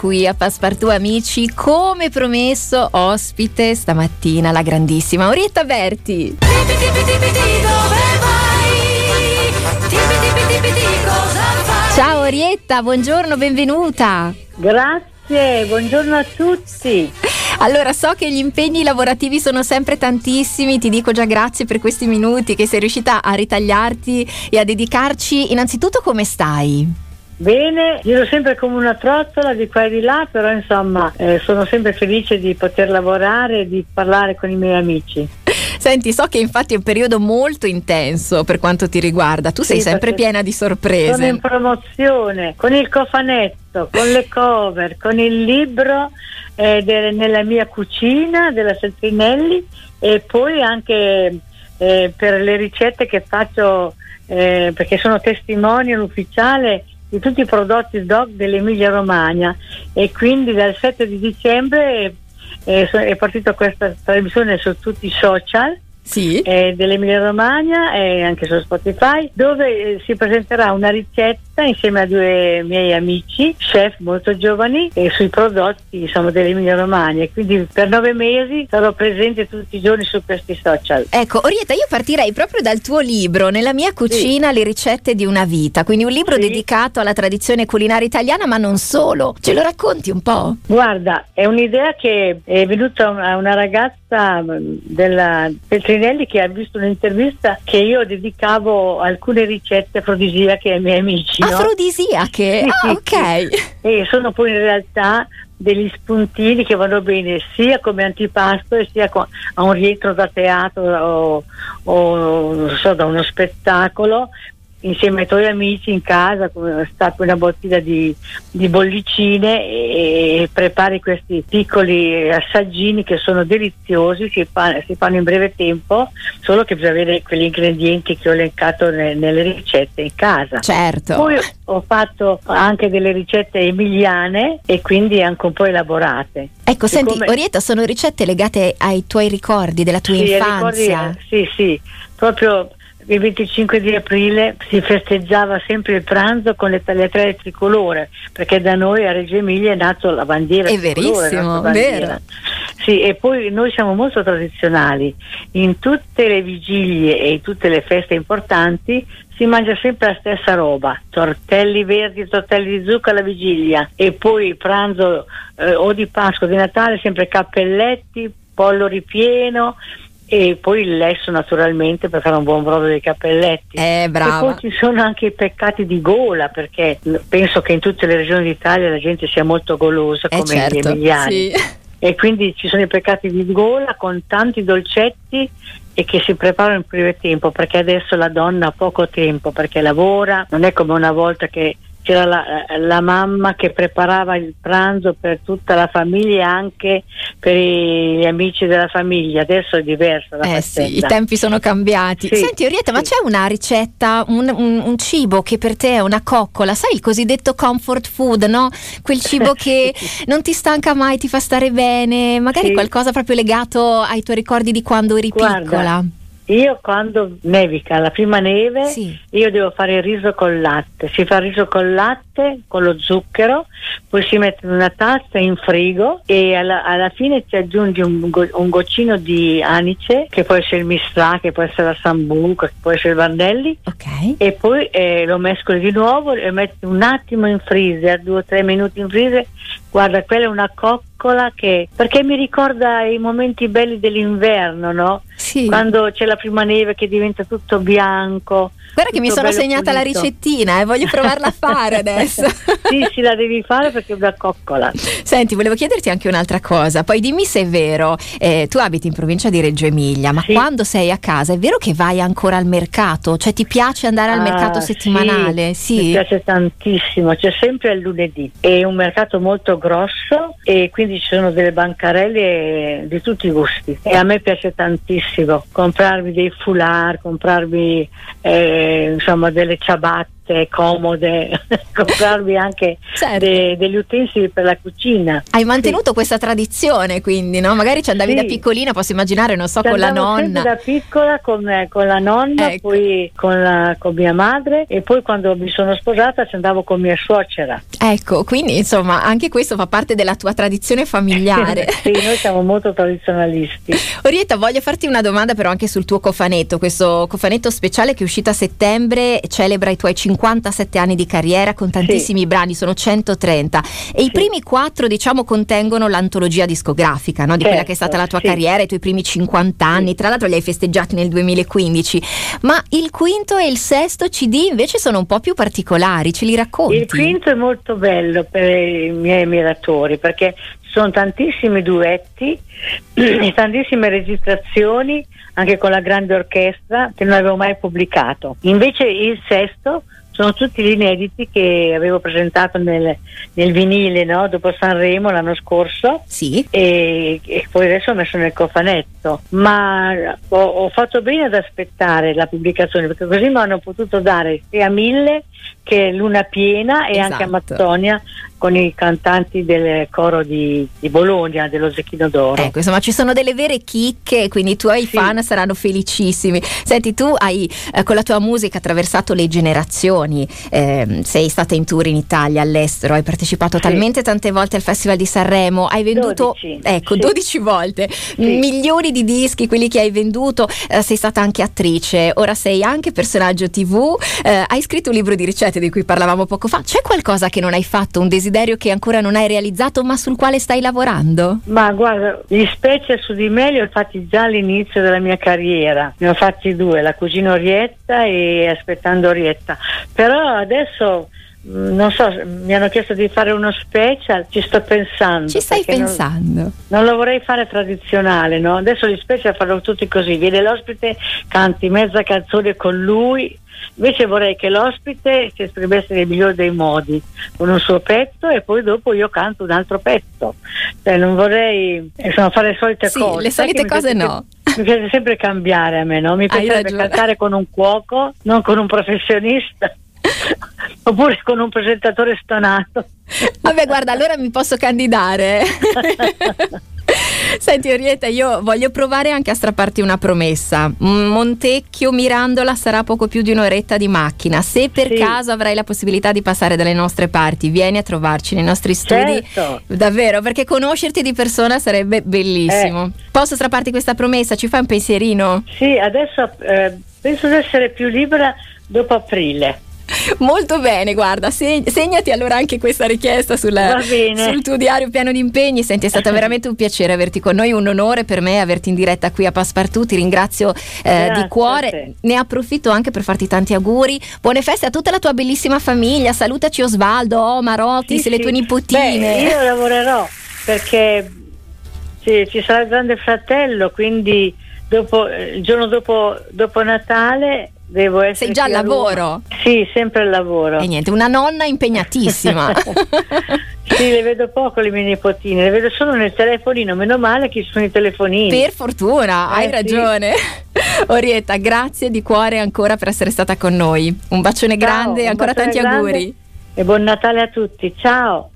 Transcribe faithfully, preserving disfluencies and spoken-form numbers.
Qui a Passepartout Amici, come promesso, ospite stamattina la grandissima Orietta Berti. Ciao Orietta, buongiorno, benvenuta. Grazie, buongiorno a tutti. Allora, so che gli impegni lavorativi sono sempre tantissimi, ti dico già grazie per questi minuti che sei riuscita a ritagliarti e a dedicarci. Innanzitutto, come stai? Bene, giro sempre come una trottola di qua e di là, però insomma eh, sono sempre felice di poter lavorare e di parlare con i miei amici. Senti, so che infatti è un periodo molto intenso per quanto ti riguarda, tu sei sì, sempre piena di sorprese. Sono in promozione con il cofanetto, con le cover, con il libro eh, de- nella mia cucina della Feltrinelli, e poi anche eh, per le ricette che faccio, eh, perché sono testimonial ufficiale di tutti i prodotti D O C dell'Emilia Romagna, e quindi dal sette di dicembre eh, è partita questa trasmissione su tutti i social. Sì. Eh, dell'Emilia Romagna e anche su Spotify, dove eh, si presenterà una ricetta insieme a due miei amici chef molto giovani eh, sui prodotti, insomma, dell'Emilia Romagna, e quindi per nove mesi sarò presente tutti i giorni su questi social. Ecco, Orietta, io partirei proprio dal tuo libro Nella mia cucina, sì. Le ricette di una vita, quindi un libro sì. dedicato alla tradizione culinaria italiana, ma non solo. Ce lo racconti un po'? Guarda, è un'idea che è venuta a una ragazza della Feltrinelli che ha visto un'intervista che io dedicavo alcune ricette afrodisiache ai miei amici. No? Afrodisiache? Sì, ah, sì, ok. Sì. E sono poi in realtà degli spuntini che vanno bene sia come antipasto e sia a un rientro da teatro o, o non so, da uno spettacolo, insieme ai tuoi amici in casa, come stappi una bottiglia di, di bollicine e, e prepari questi piccoli assaggini che sono deliziosi, si, fa, si fanno in breve tempo, solo che bisogna avere quegli ingredienti che ho elencato ne, nelle ricette in casa. Certo. Poi ho fatto anche delle ricette emiliane e quindi anche un po' elaborate. Ecco, e senti, come... Orietta, sono ricette legate ai tuoi ricordi della tua sì, infanzia? Ricordi, sì, sì, proprio il venticinque di aprile si festeggiava sempre il pranzo con le tagliatelle tricolore, perché da noi a Reggio Emilia è nato la bandiera è tricolore. È verissimo, bandiera. Vero. Sì, e poi noi siamo molto tradizionali. In tutte le vigilie e in tutte le feste importanti si mangia sempre la stessa roba: tortelli verdi, tortelli di zucca alla vigilia, e poi pranzo eh, o di Pasqua o di Natale sempre cappelletti, pollo ripieno, e poi il lesso naturalmente per fare un buon brodo dei cappelletti. Eh, brava. E poi ci sono anche i peccati di gola, perché penso che in tutte le regioni d'Italia la gente sia molto golosa, eh, come certo, gli emiliani. Sì. E quindi ci sono i peccati di gola con tanti dolcetti e che si preparano in breve tempo, perché adesso la donna ha poco tempo perché lavora, non è come una volta che c'era la, la mamma che preparava il pranzo per tutta la famiglia e anche per gli amici della famiglia. Adesso è diverso la eh faccenda. Sì, i tempi sono cambiati. Sì, Senti Orietta, sì. ma c'è una ricetta, un, un, un cibo che per te è una coccola, sai, il cosiddetto comfort food, no? Quel cibo che non ti stanca mai, ti fa stare bene, magari sì. qualcosa proprio legato ai tuoi ricordi di quando eri Guarda, piccola. Io quando nevica, la prima neve, sì. io devo fare il riso col latte. Si fa il riso col latte, con lo zucchero, poi si mette in una tazza in frigo e alla, alla fine ci aggiungi un, go, un goccino di anice, che può essere il mistrà, che può essere la sambuca, che può essere il vandelli, okay. e poi eh, lo mescoli di nuovo e metti un attimo in freezer, due o tre minuti in freezer. Guarda, quella è una coccola che, perché mi ricorda i momenti belli dell'inverno, no? Sì. Quando c'è la prima neve che diventa tutto bianco. Guarda che mi sono segnata pulito. La ricettina e eh, voglio provarla a fare adesso. Sì, sì, la devi fare perché è una coccola. Senti, volevo chiederti anche un'altra cosa, poi dimmi se è vero, eh, tu abiti in provincia di Reggio Emilia, ma sì. quando sei a casa è vero che vai ancora al mercato? Cioè ti piace andare al ah, mercato settimanale? Sì, sì, mi piace tantissimo, c'è sempre il lunedì, è un mercato molto grosso e quindi ci sono delle bancarelle di tutti i gusti e a me piace tantissimo comprarmi dei foulard, comprarmi eh, insomma delle ciabatte corrette, comode, comprarvi anche certo. de, degli utensili per la cucina. Hai mantenuto sì. questa tradizione, quindi, no? Magari ci andavi sì. da piccolina, posso immaginare, non so, ci con la nonna. Da piccola con, con la nonna, ecco. poi con, la, con mia madre, e poi quando mi sono sposata ci andavo con mia suocera. Ecco, quindi insomma anche questo fa parte della tua tradizione familiare. Sì, noi siamo molto tradizionalisti. Orietta, voglio farti una domanda però anche sul tuo cofanetto, questo cofanetto speciale che è uscito a settembre, celebra i tuoi cinquantasette anni di carriera con tantissimi sì. brani, sono centotrenta, e sì. i primi quattro, diciamo, contengono l'antologia discografica, no? Di certo, quella che è stata la tua sì. carriera, i tuoi primi cinquanta anni, sì. tra l'altro li hai festeggiati nel duemilaquindici, ma il quinto e il sesto C D invece sono un po' più particolari, ce li racconti? Il quinto è molto bello per i miei ammiratori perché ci sono tantissimi duetti e tantissime registrazioni anche con la grande orchestra che non avevo mai pubblicato. Invece il sesto sono tutti gli inediti che avevo presentato nel, nel vinile, no? Dopo Sanremo l'anno scorso, sì. e, e poi adesso ho messo nel cofanetto, ma ho, ho fatto bene ad aspettare la pubblicazione perché così mi hanno potuto dare sia Mille che Luna Piena e esatto. anche Amazzonia con i cantanti del coro di, di Bologna, dello Zecchino d'Oro. Ecco, insomma ci sono delle vere chicche, quindi i tuoi sì. fan saranno felicissimi. Senti, tu hai eh, con la tua musica attraversato le generazioni, eh, sei stata in tour in Italia, all'estero, hai partecipato sì. talmente tante volte al Festival di Sanremo, hai venduto dodici ecco sì. dodici volte, sì. milioni di dischi, quelli che hai venduto, eh, sei stata anche attrice, ora sei anche personaggio tivù, eh, hai scritto un libro di ricette di cui parlavamo poco fa. C'è qualcosa che non hai fatto, un desiderio che ancora non hai realizzato ma sul quale stai lavorando? Ma guarda, gli special su di me li ho fatti già all'inizio della mia carriera, ne ho fatti due, La cugina Orietta e Aspettando Orietta, però adesso non so, mi hanno chiesto di fare uno special, ci sto pensando. Ci stai pensando? Non, non lo vorrei fare tradizionale, no? Adesso gli special farò tutti così, viene l'ospite, canti mezza canzone con lui. Invece vorrei che l'ospite si esprimesse nel migliore dei modi con un suo pezzo e poi dopo io canto un altro pezzo, cioè non vorrei insomma fare le solite sì, cose. Le solite cose no. Mi piace sempre cambiare a me, no? Mi piacerebbe cantare con un cuoco, non con un professionista oppure con un presentatore stonato. Vabbè, guarda, allora mi posso candidare. Senti Orietta, io voglio provare anche a strapparti una promessa. Montecchio Mirandola sarà poco più di un'oretta di macchina. Se per sì. caso avrai la possibilità di passare dalle nostre parti, vieni a trovarci nei nostri studi. Certo. Davvero, perché conoscerti di persona sarebbe bellissimo. Eh. Posso strapparti questa promessa? Ci fai un pensierino? Sì, adesso eh, penso di essere più libera dopo aprile. Molto bene, guarda, seg- segnati allora anche questa richiesta sulla, sul tuo diario pieno di impegni. Senti, è stato veramente un piacere averti con noi, un onore per me averti in diretta qui a Passepartout. Ti ringrazio eh, di cuore, ne approfitto anche per farti tanti auguri, buone feste a tutta la tua bellissima famiglia, salutaci Osvaldo, Omar, Otis sì, e le sì. tue nipotine. Beh, io lavorerò perché sì, ci sarà il grande fratello, quindi dopo, il giorno dopo, dopo Natale devo essere. Sei già al lavoro? Sì, sempre al lavoro. E niente, una nonna impegnatissima. Sì, le vedo poco le mie nipotine, le vedo solo nel telefonino, meno male che ci sono i telefonini. Per fortuna, eh, hai sì. ragione. Orietta, grazie di cuore ancora per essere stata con noi. Un bacione Ciao, grande e ancora tanti grande. Auguri. E buon Natale a tutti, ciao.